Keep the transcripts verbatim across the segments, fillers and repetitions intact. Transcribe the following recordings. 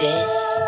This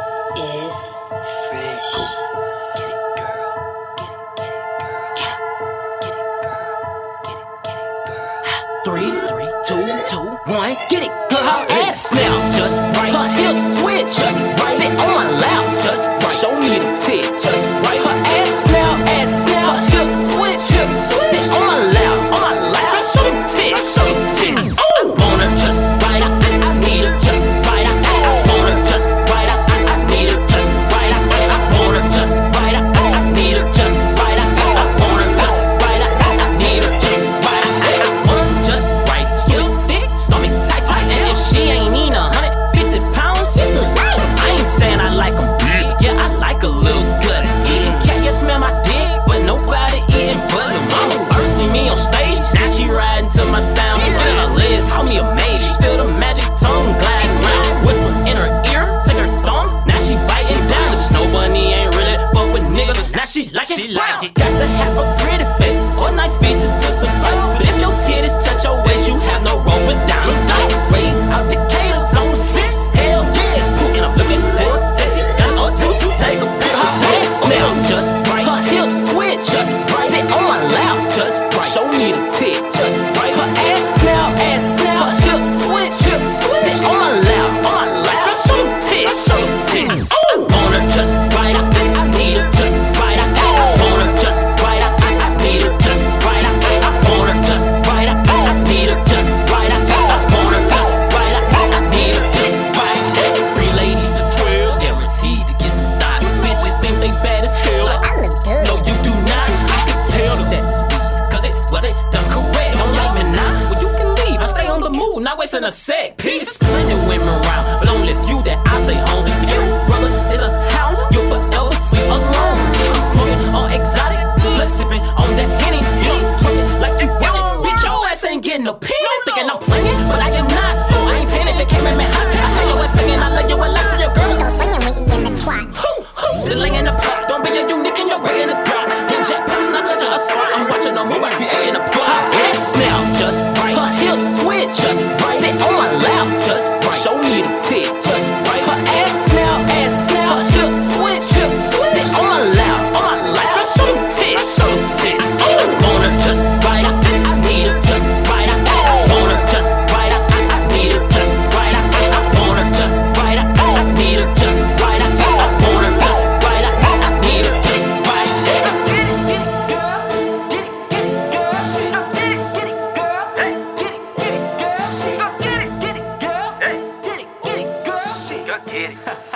is fresh. Get it, girl. Get it, get it, girl. Get it, girl. Get it, get it, girl. Three, three, two, two, one. Get it, girl. Her ass now just right. Her hips switch just right. Sit on my lap just right. Show me the tits just right. Her ass now, ass now. Her hips switch, hips switch. Sit on my lap, on my lap. Show them tits, show them tits. I want her just right. I, I, I need her just right. I, I, I want her just right. I, I, I need her just right. I, I, I want her just right. I, I, I need her just right. I, I, I want her just right. I, I, I need her just right. I, I, I want her just right. Stomach thick, stomach tight, tight. And if she ain't need a hundred fifty pounds, she too light. I ain't saying I like 'em big, yeah, I like a little good eating. Can't you smell my dick? But nobody eating but the mama. First see me on stage, now she riding to my sound. Get in her legs, call me a maid. She feel the magic tongue gliding round. Whisper in her ear, take her thumb. Now she biting down. The snow bunny ain't really fuck with niggas. Now she like it, she like it. Got to have a pretty face or nice features to suffice. But if your titties touch your waist, you have no rope but down. Nice raised out Decatur, zone six. Hell yeah, it's cool and I'm looking for sexy. Got us all two to take a pic. Her ass now just right. Her hips switch just right. Sit on my lap just right. Show me the tits just right. Her ass now, ass now. Her hips switch, hips switch. Sit on my lap, on my lap. Show them tits, show them tits. I want her just right. I, I, I need her just right. I, I want her just right. I, I, I need her just right. I, I, I want her just right. I, I, I need her just right. I, I, I want her just right. I, I, I need her just right. Three ladies to twelve, guaranteed to get some thoughts. You bitches think they bad as hell. I look good. No, you do not. I can tell that this week, cause it wasn't done correct. Don't like me now? Well, you can leave. I stay on the move, not wasting a sec. Peace. Plenty women around, but only few that I'll take home. Your brother is a hound, you'll forever sleep alone. I'm smoking on exotic, blood sipping on that Henny. You don't twerk it like you want it. Bitch, your ass ain't getting no pin. Thinking I'm playing, but I am not. Oh, I ain't paying if it came at me hot. I know you was singing, I love you a lot to your girl. We gon' sing and we eatin' the twat. The lay in the pot, don't be a unique and you're ready to drop. Ten jackpots, not judging a spot. I'm watching a move, I creating a plot. Her ass now just right. Her hips switch just right. Sit on my lap just right. Show me the tits just right. Her ass now, ass now. Her hips switch, hips switch. Sit on my lap, on my lap. Show them tits, show them tits. I want her just right. I, I, I need her just right. I, I want her just right. I, I, I need her just right. I, I, I want her just right. I, I, I need her just right. I, I, I want her just right. I, I, I need her just right. Get it, get it, girl. Get it, get it, girl. Get it, get it, girl. Get it, get it, girl. Get it, get it, girl. Get it, get it, girl. Get it.